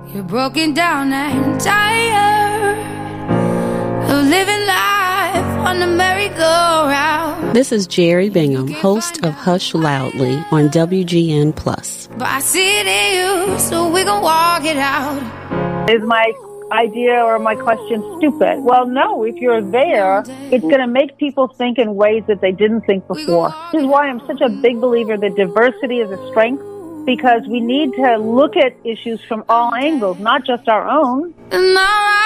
You're broken down and tired of living life on the merry-go-round. This is Jerry Bingham, host of Hush Loudly on WGN+. But I see it in you, so we gon' walk it out. Is my idea or my question stupid? Well, no. If you're there, it's going to make people think in ways that they didn't think before. This is why I'm such a big believer that diversity is a strength, because we need to look at issues from all angles, not just our own. And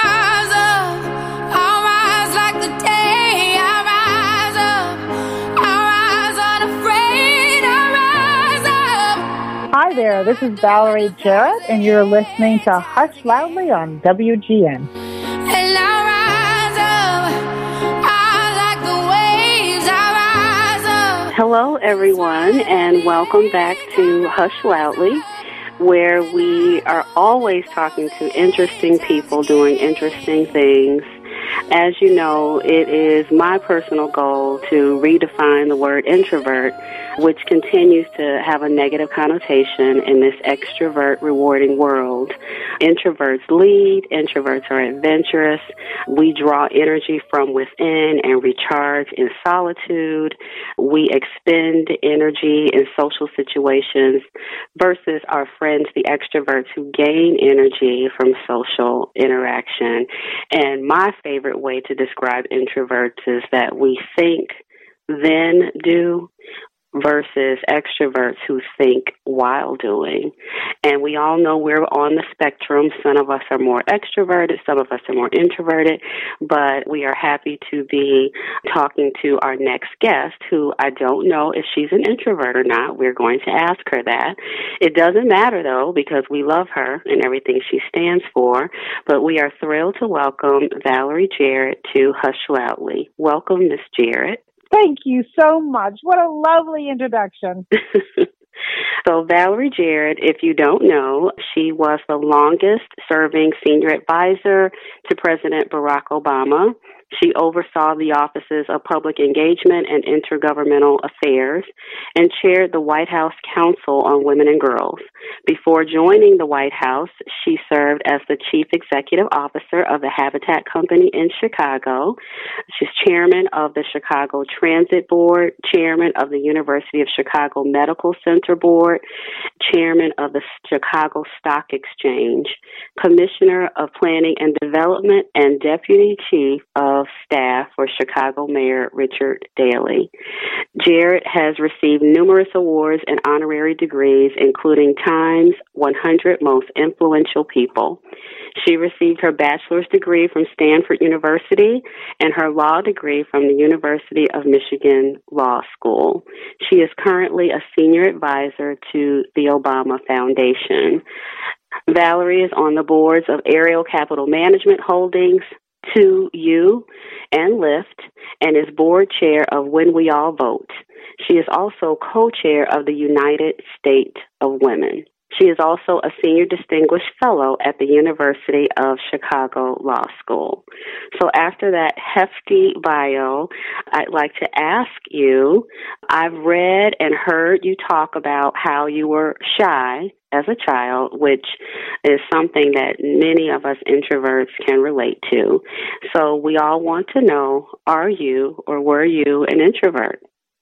I'll rise like the day. I'll rise up, I'll rise unafraid, I'll rise up. Hi there, this is Valerie Jarrett, and you're listening to Hush Loudly on WGN. And I'll rise up, I like the waves, I'll rise up. Hello, everyone, and welcome back to Hush Loudly, where we are always talking to interesting people doing interesting things. As you know, it is my personal goal to redefine the word introvert, which continues to have a negative connotation in this extrovert, rewarding world. Introverts lead. Introverts are adventurous. We draw energy from within and recharge in solitude. We expend energy in social situations versus our friends, the extroverts, who gain energy from social interaction. And my favorite way to describe introverts is that we think, then do, versus extroverts who think while doing. And we all know we're on the spectrum. Some of us are more extroverted, some of us are more introverted, but we are happy to be talking to our next guest, who I don't know if she's an introvert or not. We're going to ask her that. It doesn't matter, though, because we love her and everything she stands for, but we are thrilled to welcome Valerie Jarrett to Hush Loudly. Welcome, Miss Jarrett. Thank you so much. What a lovely introduction. So Valerie Jarrett, if you don't know, she was the longest serving senior advisor to President Barack Obama. She oversaw the offices of public engagement and intergovernmental affairs and chaired the White House Council on Women and Girls. Before joining the White House, she served as the chief executive officer of the Habitat Company in Chicago. She's chairman of the Chicago Transit Board, chairman of the University of Chicago Medical Center Board, chairman of the Chicago Stock Exchange, commissioner of planning and development, and deputy chief of staff for Chicago Mayor Richard Daley. Jarrett has received numerous awards and honorary degrees, including Time's 100 Most Influential People. She received her bachelor's degree from Stanford University and her law degree from the University of Michigan Law School. She is currently a senior advisor to the Obama Foundation. Valerie is on the boards of Ariel Capital Management Holdings, 2U, and Lyft, and is board chair of When We All Vote. She is also co-chair of the United States of Women. She is also a senior distinguished fellow at the University of Chicago Law School. So after that hefty bio, I'd like to ask you, I've read and heard you talk about how you were shy as a child, which is something that many of us introverts can relate to. So we all want to know, are you or were you an introvert?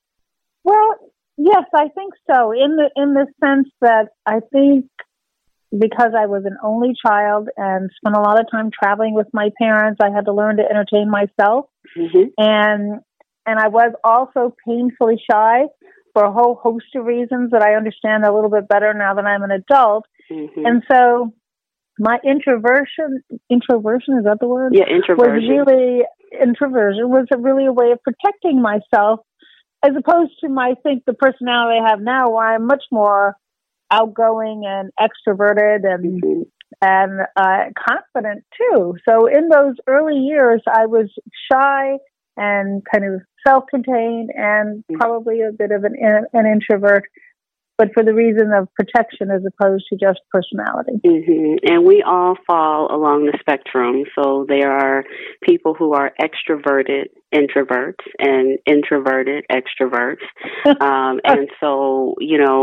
Well, yes, I think so. In the sense that I think because I was an only child and spent a lot of time traveling with my parents, I had to learn to entertain myself. Mm-hmm. And I was also painfully shy for a whole host of reasons that I understand a little bit better now that I'm an adult. Mm-hmm. And so my introversion, is that the word? Yeah, introversion. Introversion was really a way of protecting myself, as opposed to the personality I have now, where I'm much more outgoing and extroverted and mm-hmm. and confident too. So in those early years, I was shy and kind of self-contained and probably a bit of an introvert. but for the reason of protection as opposed to just personality. And we all fall along the spectrum. So there are people who are extroverted introverts and introverted extroverts. And so,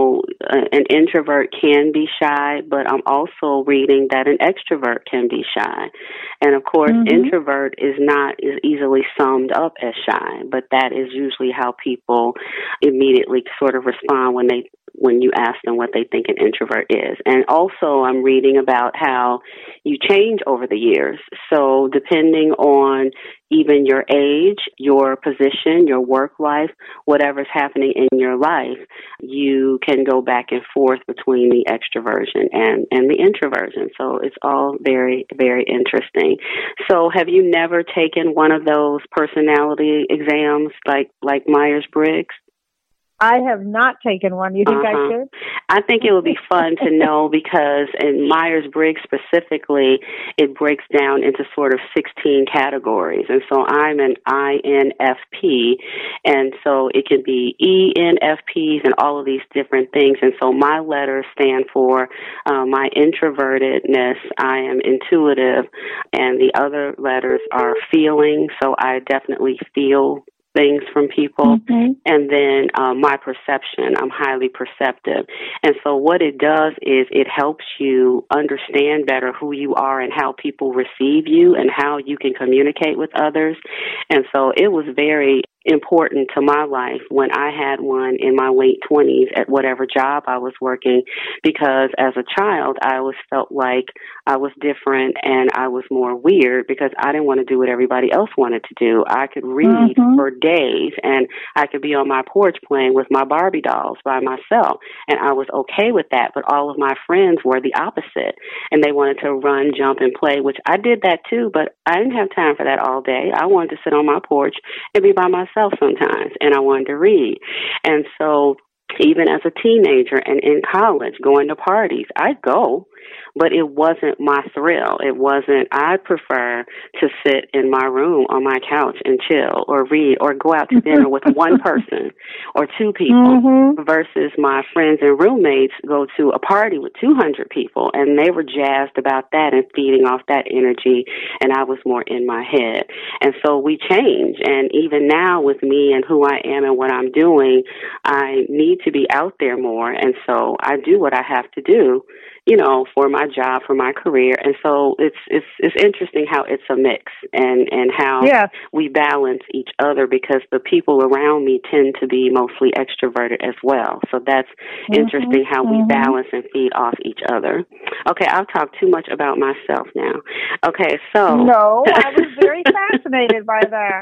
an introvert can be shy, but I'm also reading that an extrovert can be shy. And of course, introvert is not as easily summed up as shy, but that is usually how people immediately sort of respond when you ask them what they think an introvert is. And also I'm reading about how you change over the years. So depending on even your age, your position, your work life, whatever's happening in your life, you can go back and forth between the extroversion and the introversion. So it's all very, very interesting. So have you never taken one of those personality exams like Myers-Briggs? I have not taken one. You think I should? I think it would be fun to know because in Myers-Briggs specifically, it breaks down into sort of 16 categories. And so I'm an INFP, and so it can be ENFPs and all of these different things. And so my letters stand for my introvertedness. I am intuitive, and the other letters are feeling. So I definitely feel things from people. And then my perception, I'm highly perceptive. And so what it does is it helps you understand better who you are and how people receive you and how you can communicate with others. And so it was very important to my life when I had one in my late 20s at whatever job I was working, because as a child I always felt like I was different and I was more weird because I didn't want to do what everybody else wanted to do. I could read for days and I could be on my porch playing with my Barbie dolls by myself, and I was okay with that, but all of my friends were the opposite and they wanted to run, jump, and play, which I did that too, but I didn't have time for that all day. I wanted to sit on my porch and be by myself sometimes, and I wanted to read. And so even as a teenager and in college, going to parties, I'd go, but it wasn't my thrill. It wasn't, I prefer to sit in my room on my couch and chill or read or go out to dinner with one person or two people versus my friends and roommates go to a party with 200 people and they were jazzed about that and feeding off that energy, and I was more in my head. And so we change, and even now with me and who I am and what I'm doing, I need to be out there more, and so I do what I have to do, for my job, for my career. And so it's interesting how it's a mix and how we balance each other, because the people around me tend to be mostly extroverted as well. So that's interesting how we balance and feed off each other. Okay, I've talked too much about myself now. Okay, so... No, I was very fascinated by that.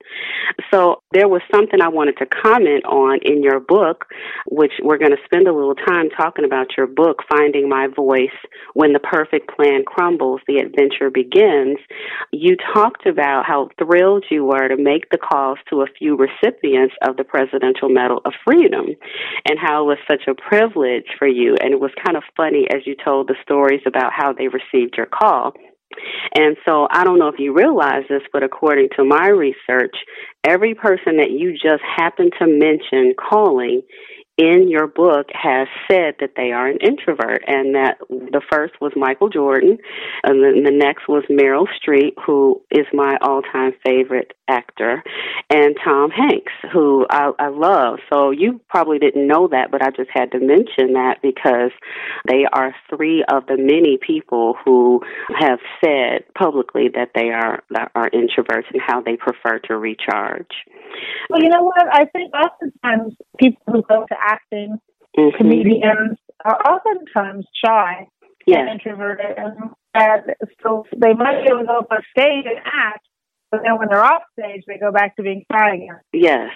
So there was something I wanted to comment on in your book, which we're going to spend a little time talking about your book, Finding My Voice, When the Perfect Plan Crumbles, The Adventure Begins. You talked about how thrilled you were to make the calls to a few recipients of the Presidential Medal of Freedom and how it was such a privilege for you. And it was kind of funny as you told the stories about how they received your call. And so I don't know if you realize this, but according to my research, every person that you just happened to mention calling in your book has said that they are an introvert, and that the first was Michael Jordan, and then the next was Meryl Streep, who is my all-time favorite actor, and Tom Hanks, who I love. So you probably didn't know that, but I just had to mention that because they are three of the many people who have said publicly that they are introverts and how they prefer to recharge. Well, you know what? I think oftentimes people who go to acting, comedians, are oftentimes shy and introverted. And so they might be able to go up on stage and act, but then when they're off stage, they go back to being shy again. Yes.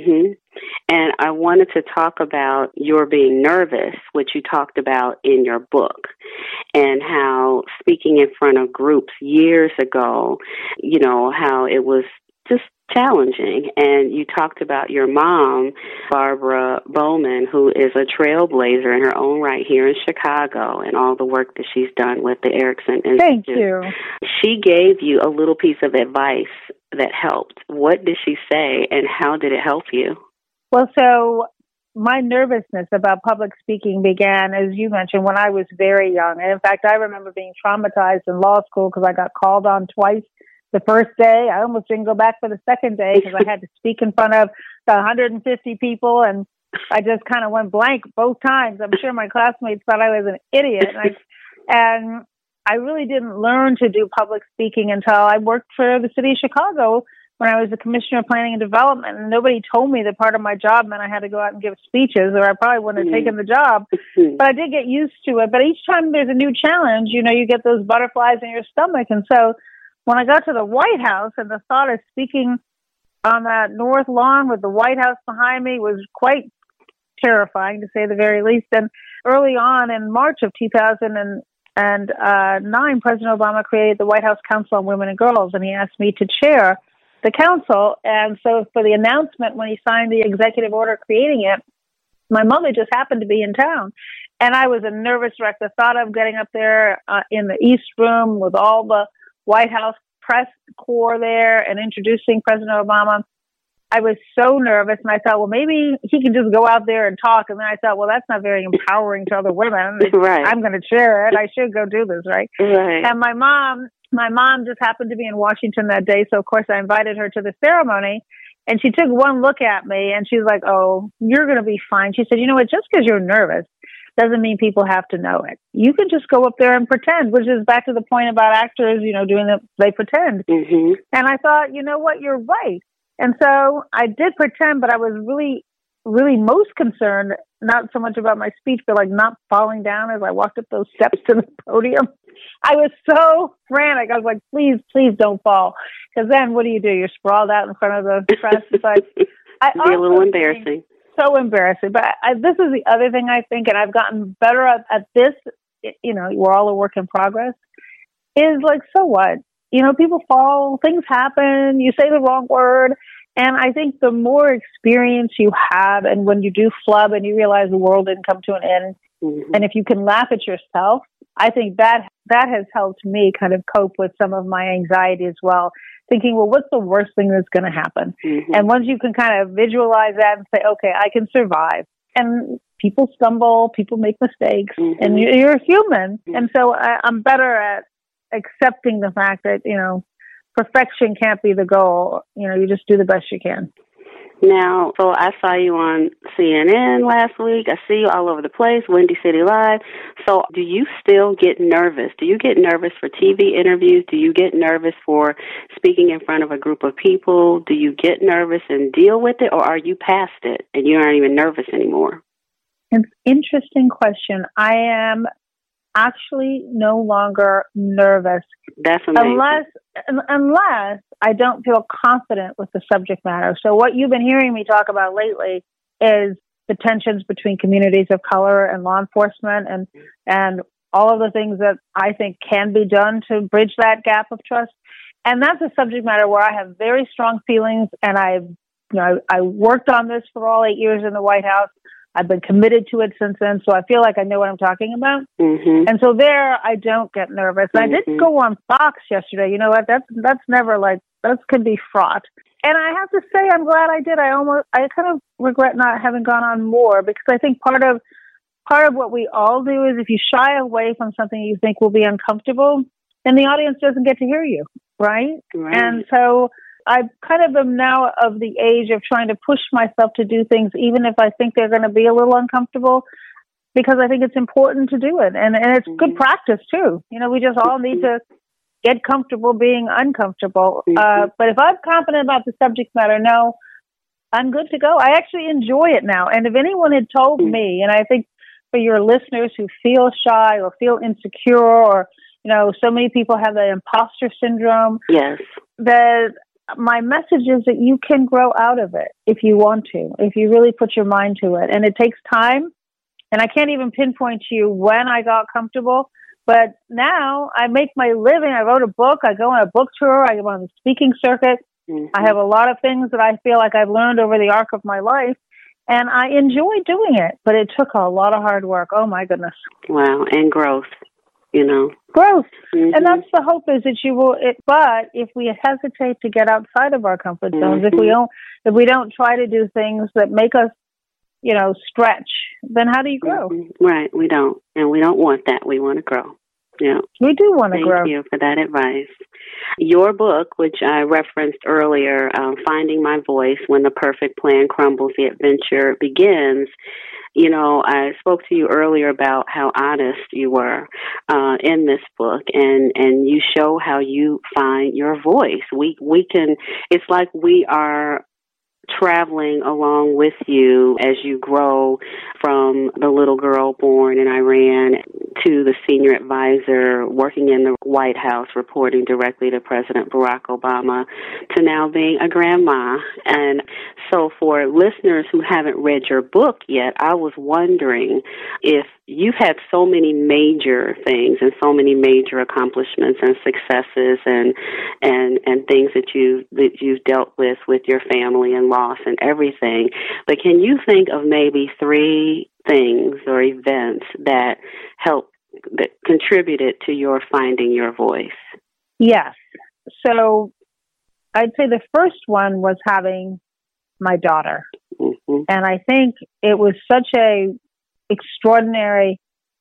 And I wanted to talk about your being nervous, which you talked about in your book, and how speaking in front of groups years ago, how it was just challenging. And you talked about your mom, Barbara Bowman, who is a trailblazer in her own right here in Chicago, and all the work that she's done with the Erickson Institute. Thank you. She gave you a little piece of advice that helped. What did she say, and how did it help you? Well, so my nervousness about public speaking began, as you mentioned, when I was very young. And in fact, I remember being traumatized in law school because I got called on twice. The first day, I almost didn't go back for the second day because I had to speak in front of 150 people, and I just kind of went blank both times. I'm sure my classmates thought I was an idiot. And I really didn't learn to do public speaking until I worked for the city of Chicago when I was the commissioner of planning and development. And nobody told me that part of my job meant I had to go out and give speeches, or I probably wouldn't have taken the job. But I did get used to it. But each time there's a new challenge, you get those butterflies in your stomach. And so when I got to the White House, and the thought of speaking on that North Lawn with the White House behind me was quite terrifying, to say the very least. And early on in March of 2009, President Obama created the White House Council on Women and Girls, and he asked me to chair the council. And so for the announcement, when he signed the executive order creating it, my mother just happened to be in town. And I was a nervous wreck. The thought of getting up there in the East Room with all the White House press corps there and introducing President Obama, I was so nervous. And I thought, well, maybe he can just go out there and talk. And then I thought, well, that's not very empowering to other women. Right. I'm going to chair it. I should go do this, right? Right. And my mom just happened to be in Washington that day. So, of course, I invited her to the ceremony. And she took one look at me, and she's like, oh, you're going to be fine. She said, you know what, just because you're nervous doesn't mean people have to know it. You can just go up there and pretend, which is back to the point about actors, they pretend. Mm-hmm. And I thought, you know what, you're right. And so I did pretend, but I was really, really most concerned, not so much about my speech, but like not falling down as I walked up those steps to the podium. I was so frantic. I was like, please, please don't fall. Because then what do? You're sprawled out in front of the press. But it'd be a little embarrassing. So embarrassing. But this is the other thing I think, and I've gotten better at this, we're all a work in progress, is like, so what? People fall, things happen, you say the wrong word. And I think the more experience you have, and when you do flub and you realize the world didn't come to an end, and if you can laugh at yourself, I think that has helped me kind of cope with some of my anxiety as well. Thinking, well, what's the worst thing that's going to happen? Mm-hmm. And once you can kind of visualize that and say, okay, I can survive. And people stumble, people make mistakes, and you're human. And so I'm better at accepting the fact that, perfection can't be the goal. You just do the best you can. Now, so I saw you on CNN last week. I see you all over the place, Windy City Live. So do you still get nervous? Do you get nervous for TV interviews? Do you get nervous for speaking in front of a group of people? Do you get nervous and deal with it, or are you past it and you aren't even nervous anymore? It's an interesting question. I am actually no longer nervous. That's amazing. Unless I don't feel confident with the subject matter. So what you've been hearing me talk about lately is the tensions between communities of color and law enforcement, and all of the things that I think can be done to bridge that gap of trust. And that's a subject matter where I have very strong feelings, and I worked on this for all 8 years in the White House. I've been committed to it since then, so I feel like I know what I'm talking about. Mm-hmm. And so there, I don't get nervous. I didn't go on Fox yesterday. You know what? That's never that could be fraught. And I have to say, I'm glad I did. I kind of regret not having gone on more, because I think part of what we all do is if you shy away from something you think will be uncomfortable, then the audience doesn't get to hear you, right? And so I kind of am now of the age of trying to push myself to do things, even if I think they're going to be a little uncomfortable, because I think it's important to do it. And it's good practice, too. We just all need to get comfortable being uncomfortable. But if I'm confident about the subject matter, no, I'm good to go. I actually enjoy it now. And if anyone had told me, and I think for your listeners who feel shy or feel insecure, or, so many people have the imposter syndrome. Yes. My message is that you can grow out of it if you want to, if you really put your mind to it. And it takes time. And I can't even pinpoint to you when I got comfortable. But now I make my living. I wrote a book. I go on a book tour. I go on the speaking circuit. I have a lot of things that I feel like I've learned over the arc of my life. And I enjoy doing it. But it took a lot of hard work. Oh, my goodness. Wow. And growth. Growth. And that's the hope, is that you will, but if we hesitate to get outside of our comfort zones, if we don't try to do things that make us stretch, then how do you grow? Mm-hmm. Right. We don't. And we don't want that. We want to grow. Yeah. We do want to grow. Thank you for that advice. Your book, which I referenced earlier, Finding My Voice, When the Perfect Plan Crumbles, the Adventure Begins. I spoke to you earlier about how honest you were in this book, and you show how you find your voice. We can. It's like we are traveling along with you as you grow from the little girl born in Iran to the senior advisor working in the White House, reporting directly to President Barack Obama, to now being a grandma. And so for listeners who haven't read your book yet, I was wondering if you've had so many major things and so many major accomplishments and successes and things that you've dealt with your family and loss and everything. But can you think of maybe 3 things or events that contributed to your finding your voice? Yes. So I'd say the first one was having my daughter. Mm-hmm. And I think it was such a extraordinary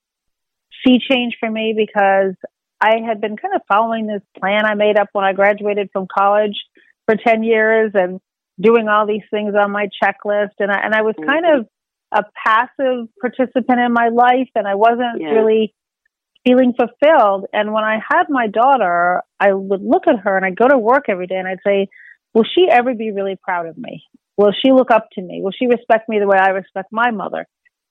sea change for me because I had been kind of following this plan I made up when I graduated from college for 10 years and doing all these things on my checklist. And I was kind of a passive participant in my life, and I wasn't really feeling fulfilled. And when I had my daughter, I would look at her and I'd go to work every day and I'd say, will she ever be really proud of me? Will she look up to me? Will she respect me the way I respect my mother?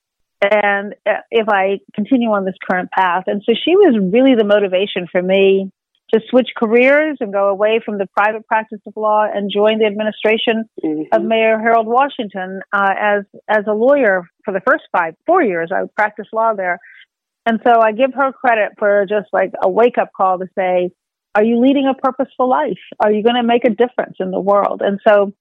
And if I continue on this current path. And so she was really the motivation for me to switch careers and go away from the private practice of law and join the administration of Mayor Harold Washington as a lawyer for the first 4 years. I would practice law there. And so I give her credit for just like a wake-up call to say, are you leading a purposeful life? Are you going to make a difference in the world? And so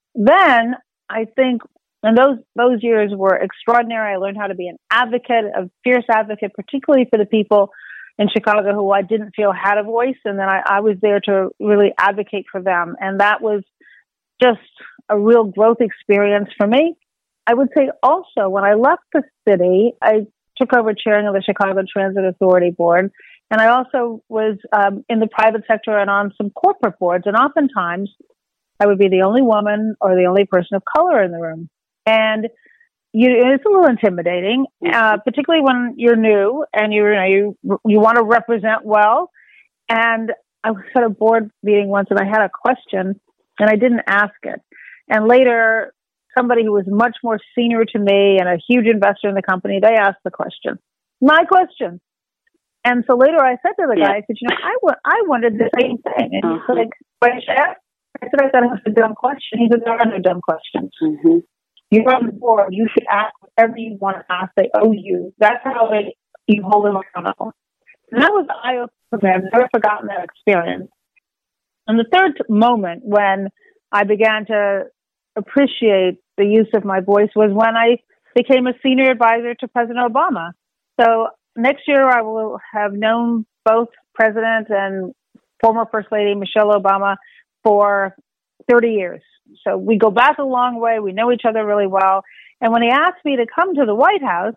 then I think, and those years were extraordinary. I learned how to be an advocate, a fierce advocate, particularly for the people in Chicago who I didn't feel had a voice. And then I was there to really advocate for them. And that was just a real growth experience for me. I would say also when I left the city, I took over chairing of the Chicago Transit Authority Board. And I also was in the private sector and on some corporate boards. And oftentimes I would be the only woman or the only person of color in the room. And it's a little intimidating, particularly when you're new and you want to represent well. And I was at a board meeting once and I had a question and I didn't ask it. And later, somebody who was much more senior to me and a huge investor in the company, they asked the question. My question. And so later I said to the guy, I said, I wondered the same thing. And he said, I said, I thought it was a dumb question. He said, there are no dumb questions. Mm-hmm. You're on the board. You should ask whatever you want to ask. They owe you. That's how you hold them accountable. And that was eye-opening for me. I've never forgotten that experience. And the third moment when I began to appreciate the use of my voice was when I became a senior advisor to President Obama. So next year I will have known both President and former First Lady Michelle Obama for 30 years. So we go back a long way. We know each other really well. And when he asked me to come to the White House,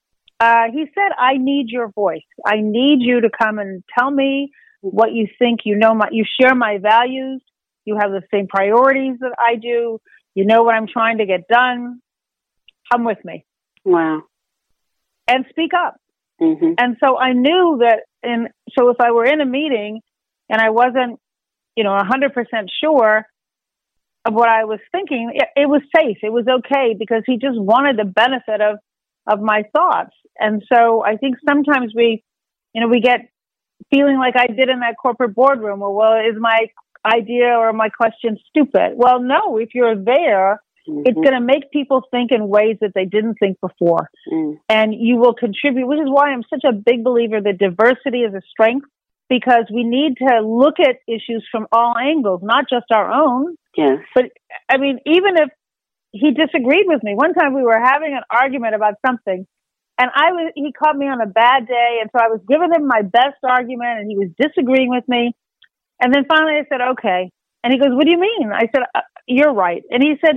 he said, I need your voice. I need you to come and tell me what you think. You share my values. You have the same priorities that I do. You know what I'm trying to get done. Come with me. Wow. And speak up. Mm-hmm. And so I knew that, so if I were in a meeting and I wasn't, 100% sure of what I was thinking, it was safe. It was okay because he just wanted the benefit of my thoughts. And so I think sometimes we get feeling like I did in that corporate boardroom where, well, is my idea or my question stupid? Well, no, if you're there, it's going to make people think in ways that they didn't think before. And you will contribute, which is why I'm such a big believer that diversity is a strength, because we need to look at issues from all angles, not just our own. Yes. But, I mean, even if he disagreed with me, one time we were having an argument about something, and he caught me on a bad day, and so I was giving him my best argument, and he was disagreeing with me. And then finally I said, okay. And he goes, what do you mean? I said, you're right. And he said,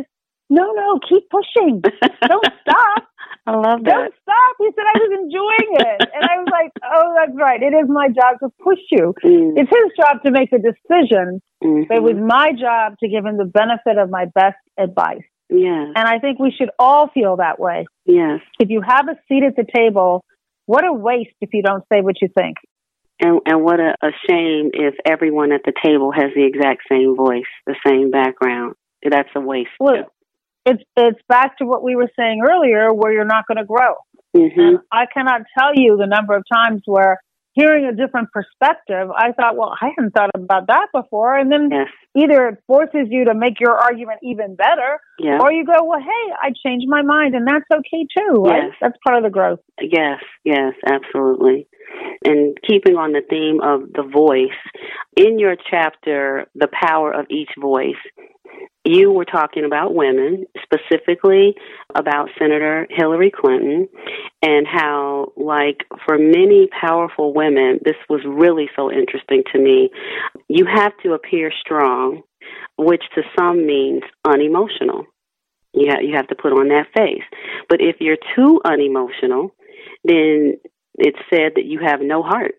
no, keep pushing. Don't stop. I love that. Don't stop. He said I was enjoying it. And I was like, oh, that's right. It is my job to push you. It's his job to make the decision. But it was my job to give him the benefit of my best advice. Yes. And I think we should all feel that way. Yes. If you have a seat at the table, what a waste if you don't say what you think. And what a shame if everyone at the table has the exact same voice, the same background. That's a waste. Well, it's back to what we were saying earlier, where you're not going to grow. And I cannot tell you the number of times where hearing a different perspective, I thought, well, I hadn't thought about that before. And then either it forces you to make your argument even better, or you go, well, hey, I changed my mind, and that's okay too, right? Yes. That's part of the growth. Yes, absolutely. And keeping on the theme of the voice, in your chapter, The Power of Each Voice, you were talking about women, specifically about Senator Hillary Clinton, and how, like, for many powerful women, this was really so interesting to me. You have to appear strong, which to some means unemotional. You have to put on that face. But if you're too unemotional, then it's said that you have no heart.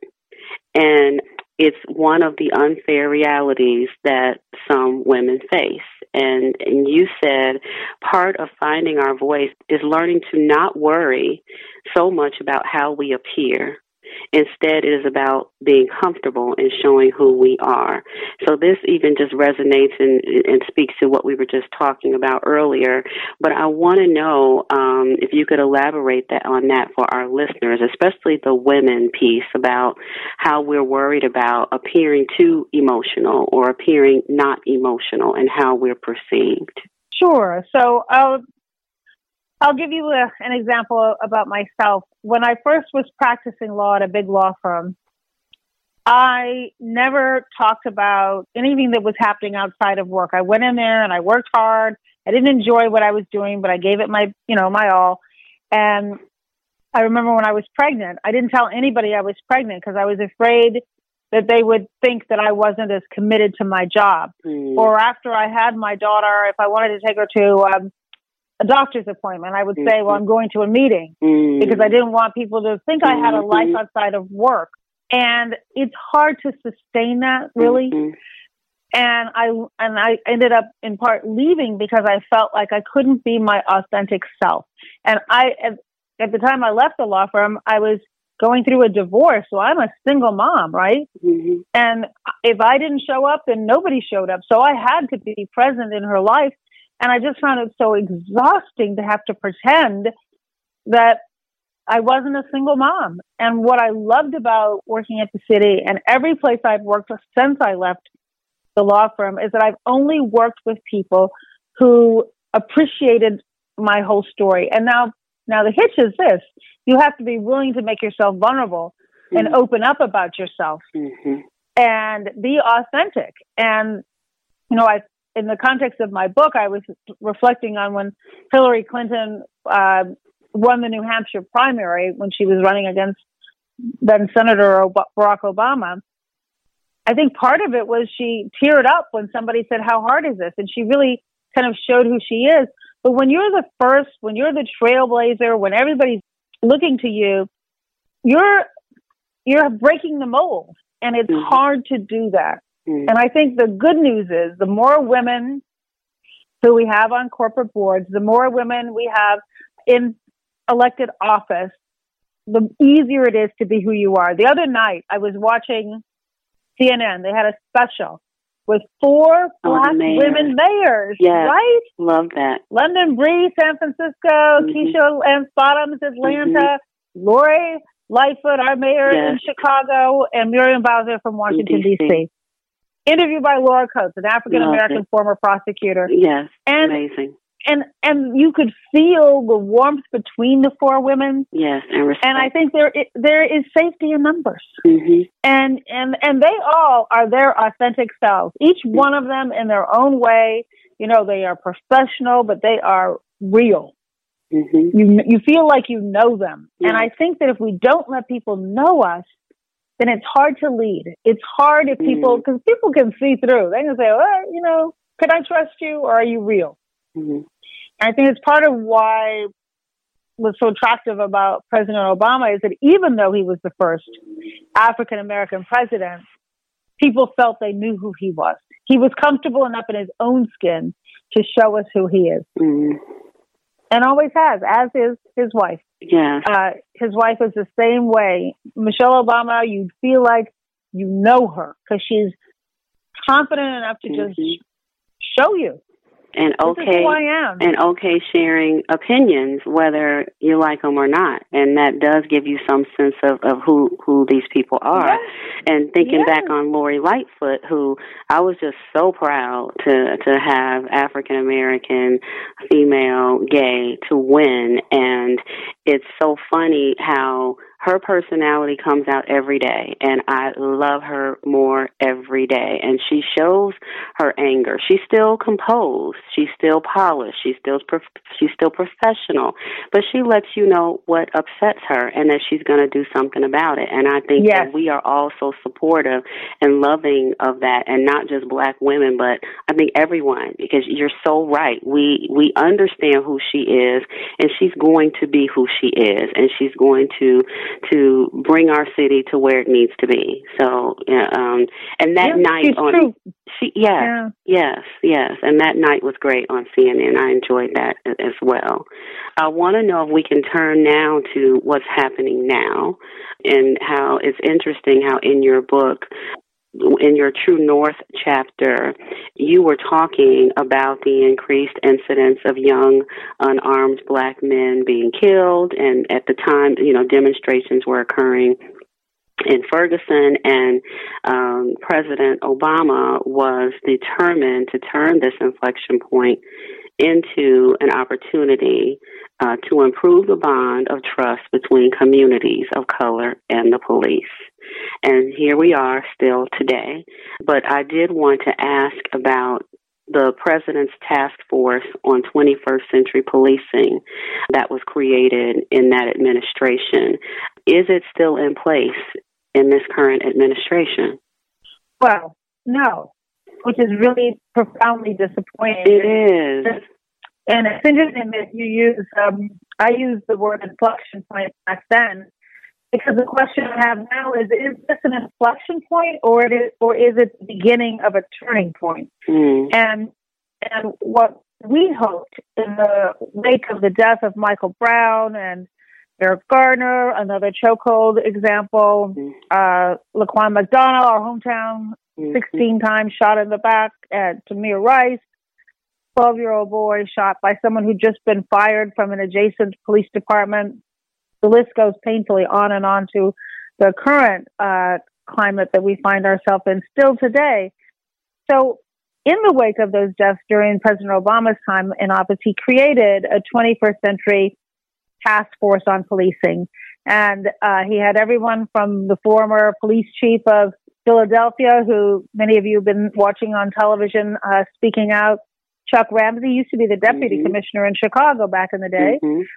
And it's one of the unfair realities that some women face. And you said part of finding our voice is learning to not worry so much about how we appear. Instead, it is about being comfortable and showing who we are. So this even just resonates and speaks to what we were just talking about earlier. But I want to know if you could elaborate on that for our listeners, especially the women piece, about how we're worried about appearing too emotional or appearing not emotional and how we're perceived. Sure. So I'll give you an example about myself. When I first was practicing law at a big law firm, I never talked about anything that was happening outside of work. I went in there and I worked hard. I didn't enjoy what I was doing, but I gave it my all. And I remember when I was pregnant, I didn't tell anybody I was pregnant because I was afraid that they would think that I wasn't as committed to my job. Or after I had my daughter, if I wanted to take her to a doctor's appointment, I would say, well, I'm going to a meeting because I didn't want people to think I had a life outside of work. And it's hard to sustain that, really. And I ended up in part leaving because I felt like I couldn't be my authentic self. And at the time I left the law firm, I was going through a divorce. So I'm a single mom, right? And if I didn't show up, then nobody showed up. So I had to be present in her life. And I just found it so exhausting to have to pretend that I wasn't a single mom. And what I loved about working at the city and every place I've worked since I left the law firm is that I've only worked with people who appreciated my whole story. And now the hitch is this. You have to be willing to make yourself vulnerable and open up about yourself and be authentic. And, in the context of my book, I was reflecting on when Hillary Clinton won the New Hampshire primary when she was running against then Senator Barack Obama. I think part of it was she teared up when somebody said, how hard is this? And she really kind of showed who she is. But when you're the first, when you're the trailblazer, when everybody's looking to you, you're breaking the mold. And it's hard to do that. And I think the good news is the more women who we have on corporate boards, the more women we have in elected office, the easier it is to be who you are. The other night, I was watching CNN. They had a special with 4 Black women mayors, right? Love that. London Breeze, San Francisco, Keisha Lance Bottoms, Atlanta, Lori Lightfoot, our mayor in Chicago, and Miriam Bowser from Washington, D.C. Interviewed by Laura Coates, an African-American former prosecutor. Yes, amazing. And you could feel the warmth between the 4 women. Yes, and respect. And I think there is safety in numbers. And they all are their authentic selves. Each one of them in their own way. They are professional, but they are real. You feel like you know them. And I think that if we don't let people know us, then it's hard to lead. It's hard if because people can see through. They can say, well, can I trust you or are you real? I think it's part of why what's so attractive about President Obama is that even though he was the first African American president, people felt they knew who he was. He was comfortable enough in his own skin to show us who he is. Mm. And always has, as is his wife. Yes. His wife is the same way. Michelle Obama, you feel like you know her because she's confident enough to just show you. And this is who I am. And okay sharing opinions, whether you like them or not. And that does give you some sense of who these people are. Yes. And thinking Yes. back on Lori Lightfoot, who I was just so proud to have African-American female gay to win. And it's so funny how her personality comes out every day, and I love her more every day. And she shows her anger. She's still composed. She's still polished. She's still professional. But she lets you know what upsets her and that she's going to do something about it. And I think that we are all so supportive and loving of that, and not just black women, but I think everyone, because you're so right. We understand who she is, and she's going to be who she is, and she's going to bring our city to where it needs to be. So, and that night on, yes, and that night was great on CNN. I enjoyed that as well. I want to know if we can turn now to what's happening now, and how it's interesting how in your book, in your True North chapter, you were talking about the increased incidence of young, unarmed black men being killed. And at the time, demonstrations were occurring in Ferguson, and President Obama was determined to turn this inflection point into an opportunity to improve the bond of trust between communities of color and the police. And here we are still today. But I did want to ask about the President's Task Force on 21st Century Policing that was created in that administration. Is it still in place in this current administration? Well, no, which is really profoundly disappointing. It is. And it's interesting that you use, I used the word inflection point back then, because the question I have now is this an inflection point, or is it the beginning of a turning point? Mm. And what we hoped in the wake of the death of Michael Brown and Eric Garner, another chokehold example, Laquan McDonald, our hometown, 16 times shot in the back at Tamir Rice, 12-year-old boy shot by someone who'd just been fired from an adjacent police department. The list goes painfully on and on to the current climate that we find ourselves in still today. So in the wake of those deaths during President Obama's time in office, he created a 21st century task force on policing. And he had everyone from the former police chief of Philadelphia, who many of you have been watching on television, speaking out. Chuck Ramsey used to be the deputy commissioner in Chicago back in the day,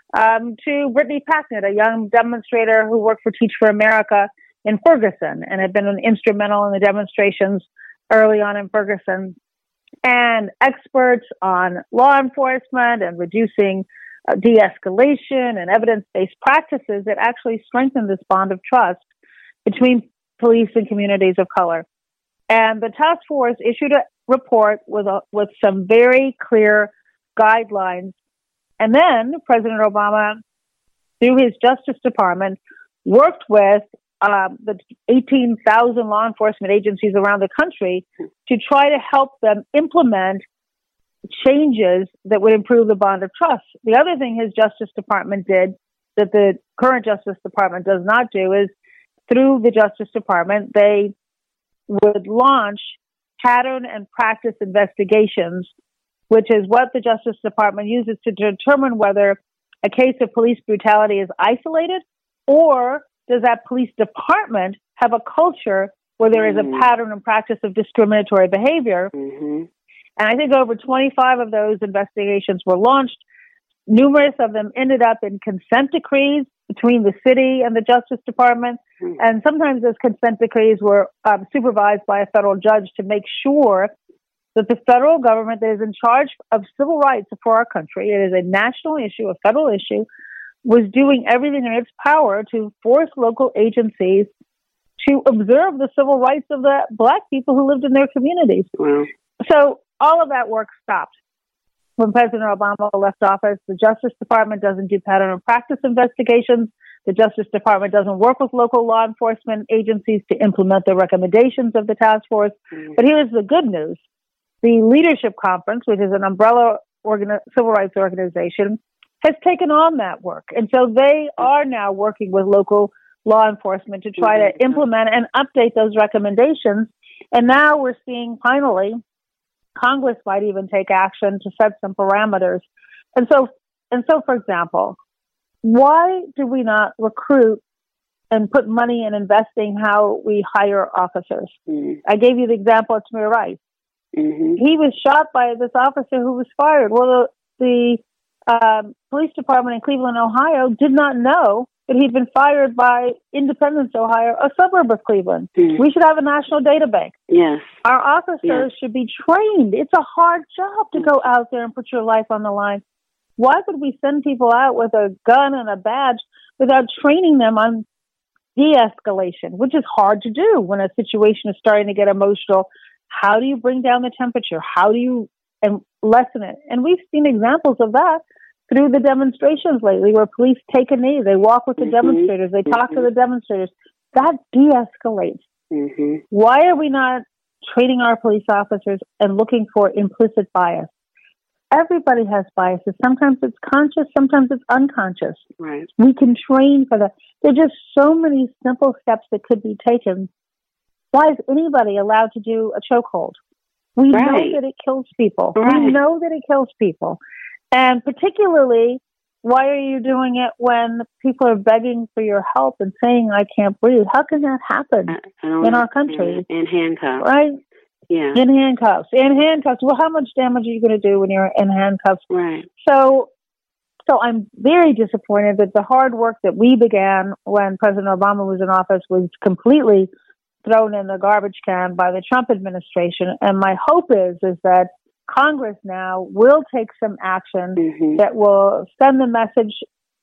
to Brittany Packnett, a young demonstrator who worked for Teach for America in Ferguson and had been instrumental in the demonstrations early on in Ferguson, and experts on law enforcement and reducing de-escalation and evidence-based practices that actually strengthen this bond of trust between police and communities of color. And the task force issued a report with some very clear guidelines. And then President Obama, through his Justice Department, worked with the 18,000 law enforcement agencies around the country to try to help them implement changes that would improve the bond of trust. The other thing his Justice Department did that the current Justice Department does not do is, through the Justice Department, they would launch pattern and practice investigations, which is what the Justice Department uses to determine whether a case of police brutality is isolated, or does that police department have a culture where there is a pattern and practice of discriminatory behavior. And I think over 25 of those investigations were launched. Numerous of them ended up in consent decrees between the city and the Justice Department. And sometimes those consent decrees were supervised by a federal judge to make sure that the federal government that is in charge of civil rights for our country, it is a national issue, a federal issue, was doing everything in its power to force local agencies to observe the civil rights of the Black people who lived in their communities. Wow. So all of that work stopped. When President Obama left office, the Justice Department doesn't do pattern and practice investigations. The Justice Department doesn't work with local law enforcement agencies to implement the recommendations of the task force. But here's the good news. The Leadership Conference, which is an umbrella civil rights organization, has taken on that work. And so they are now working with local law enforcement to try to implement and update those recommendations. And now we're seeing finally Congress might even take action to set some parameters. And so, for example, why do we not recruit and put money in investing how we hire officers? I gave you the example of Tamir Rice. He was shot by this officer who was fired. Well, the police department in Cleveland, Ohio, did not know that he'd been fired by Independence, Ohio, a suburb of Cleveland. We should have a national data bank. Yes. Our officers should be trained. It's a hard job to go out there and put your life on the line. Why would we send people out with a gun and a badge without training them on de-escalation, which is hard to do when a situation is starting to get emotional? How do you bring down the temperature? How do you lessen it? And we've seen examples of that through the demonstrations lately where police take a knee, they walk with the demonstrators, they talk to the demonstrators. That de-escalates. Why are we not training our police officers and looking for implicit bias? Everybody has biases. Sometimes it's conscious, sometimes it's unconscious. Right. We can train for that. There are just so many simple steps that could be taken. Why is anybody allowed to do a chokehold? We know that it kills people. We know that it kills people. And particularly, why are you doing it when people are begging for your help and saying, I can't breathe? How can that happen in our country? In handcuffs. Right? Yeah. In handcuffs. In handcuffs. Well, how much damage are you going to do when you're in handcuffs? Right. So I'm very disappointed that the hard work that we began when President Obama was in office was completely thrown in the garbage can by the Trump administration. And my hope is that Congress now will take some action that will send the message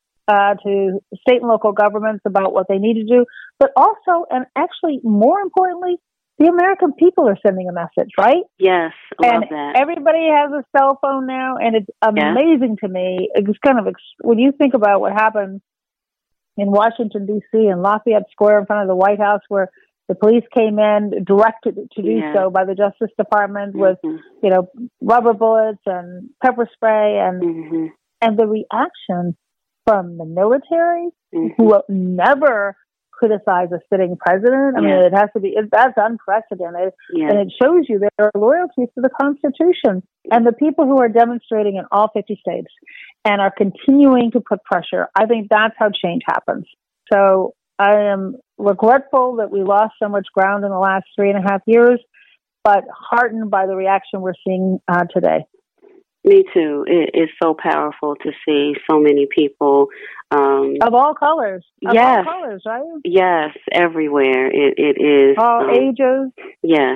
to state and local governments about what they need to do, but also, and actually more importantly, the American people are sending a message, right? Yes, love that. Everybody has a cell phone now, and it's amazing to me. It's kind of, when you think about what happened in Washington, D.C., in Lafayette Square in front of the White House, where the police came in, directed to do so by the Justice Department with, rubber bullets and pepper spray, and the reaction from the military, who will never criticize a sitting president. I mean, it has to be, that's unprecedented. And it shows you their loyalty to the Constitution. And the people who are demonstrating in all 50 states and are continuing to put pressure, I think that's how change happens. So I am regretful that we lost so much ground in the last 3.5 years, but heartened by the reaction we're seeing today. Me too. It's so powerful to see so many people. Of all colors. Of all colors, right? Yes, everywhere. It is. All ages. Yes.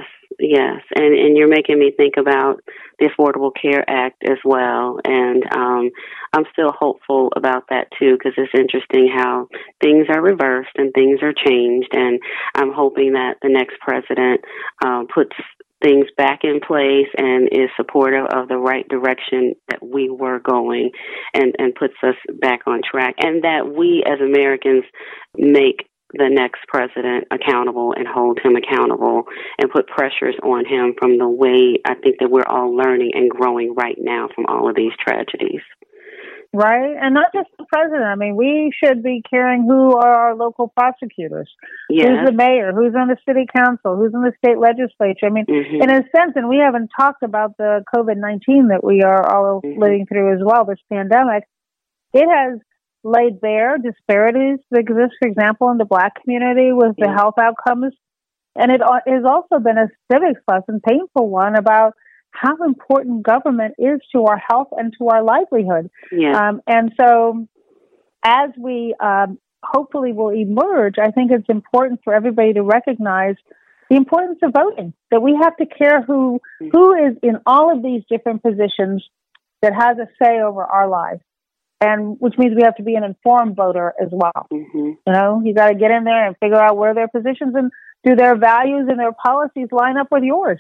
And you're making me think about the Affordable Care Act as well. And I'm still hopeful about that too, because it's interesting how things are reversed and things are changed. And I'm hoping that the next president puts things back in place and is supportive of the right direction that we were going and puts us back on track. And that we as Americans make the next president accountable and hold him accountable and put pressures on him from the way I think that we're all learning and growing right now from all of these tragedies. Right, and not just the president. I mean, we should be caring who are our local prosecutors. Yes. Who's the mayor? Who's on the city council? Who's in the state legislature? I mean, in a sense, and we haven't talked about the COVID-19 that we are all living through as well, this pandemic. It has laid bare disparities that exist, for example, in the Black community with the health outcomes. And it has also been a civics lesson, painful one, about how important government is to our health and to our livelihood. And so as we hopefully will emerge, I think it's important for everybody to recognize the importance of voting, that we have to care who is in all of these different positions that has a say over our lives. And which means we have to be an informed voter as well. You know, you got to get in there and figure out where their positions and do their values and their policies line up with yours.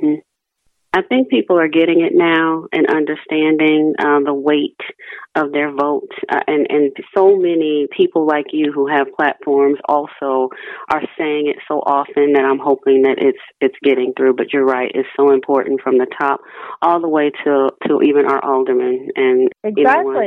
I think people are getting it now and understanding the weight of their vote. And so many people like you who have platforms also are saying it so often that I'm hoping that it's getting through. But you're right, it's so important from the top all the way to even our aldermen and anyone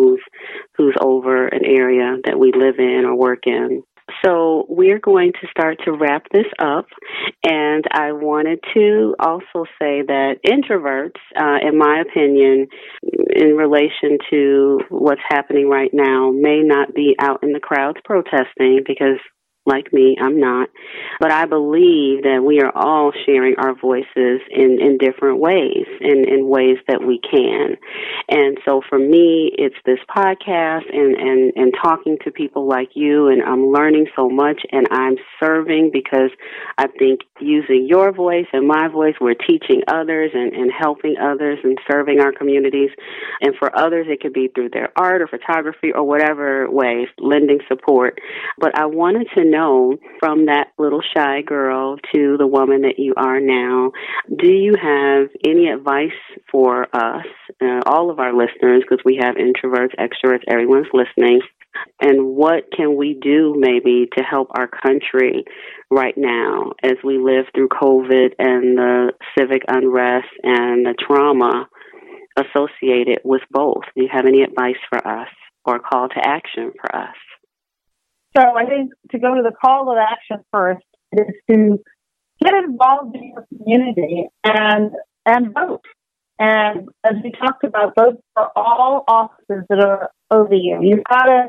who's over an area that we live in or work in. So we're going to start to wrap this up, and I wanted to also say that introverts, in my opinion, in relation to what's happening right now, may not be out in the crowds protesting because, like me, I'm not. But I believe that we are all sharing our voices in different ways, in ways that we can. And so for me, it's this podcast and talking to people like you, and I'm learning so much, and I'm serving because I think using your voice and my voice, we're teaching others and helping others and serving our communities. And for others, it could be through their art or photography or whatever ways, lending support. But I wanted to know, from that little shy girl to the woman that you are now, do you have any advice for us, all of our listeners, because we have introverts, extroverts, everyone's listening, and what can we do maybe to help our country right now as we live through COVID and the civic unrest and the trauma associated with both? Do you have any advice for us or call to action for us? So I think to go to the call to action first is to get involved in your community and vote. And as we talked about, vote for all offices that are over you. You've got to,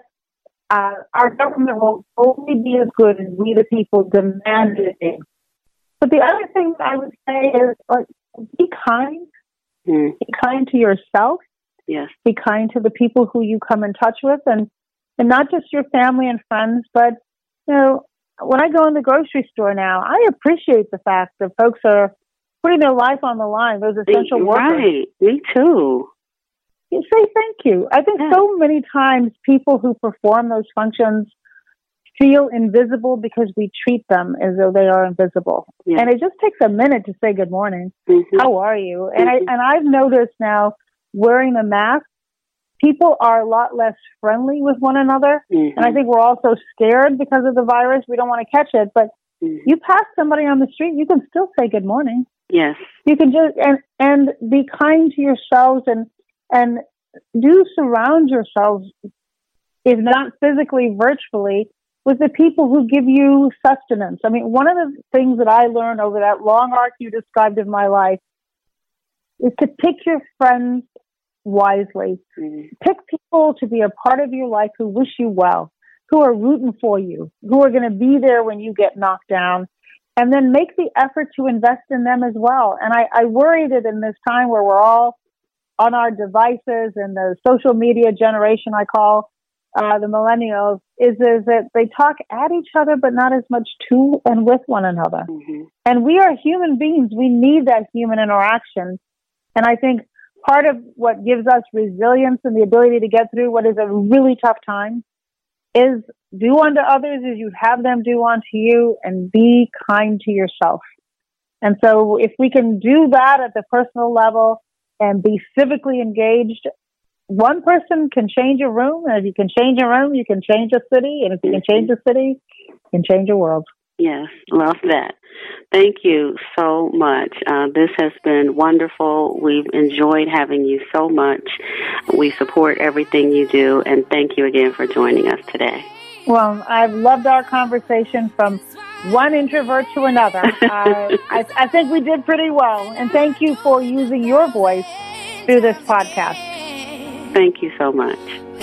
our government will only be as good as we the people demand it is. But the other thing that I would say is, be kind. Be kind to yourself. Yes. Be kind to the people who you come in touch with, and not just your family and friends, but, you know, when I go in the grocery store now, I appreciate the fact that folks are putting their life on the line, those essential workers. Right, me too. You say thank you. I think so many times people who perform those functions feel invisible because we treat them as though they are invisible. Yeah. And it just takes a minute to say good morning. How are you? And I've noticed now, wearing the mask, people are a lot less friendly with one another. And I think we're also scared because of the virus. We don't want to catch it. But you pass somebody on the street, you can still say good morning. Yes. You can just, and be kind to yourselves and do surround yourselves, if not physically, virtually, with the people who give you sustenance. I mean, one of the things that I learned over that long arc you described in my life is to pick your friends wisely. Pick people to be a part of your life who wish you well, who are rooting for you, who are going to be there when you get knocked down, and then make the effort to invest in them as well. And I worry that in this time where we're all on our devices and the social media generation, I call the millennials, is that they talk at each other, but not as much to and with one another. And we are human beings. We need that human interaction. And I think part of what gives us resilience and the ability to get through what is a really tough time is do unto others as you have them do unto you, and be kind to yourself. And so if we can do that at the personal level and be civically engaged, one person can change a room. And if you can change a room, you can change a city. And if you can change a city, you can change a world. Yes, love that. Thank you so much. This has been wonderful. We've enjoyed having you so much. We support everything you do, and thank you again for joining us today. Well, I've loved our conversation from one introvert to another. I think we did pretty well, and thank you for using your voice through this podcast. Thank you so much.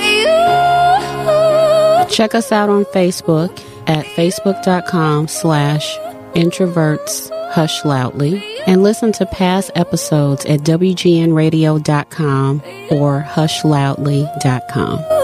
Check us out on Facebook at facebook.com/introvertshushloudly, and listen to past episodes at wgnradio.com or hushloudly.com.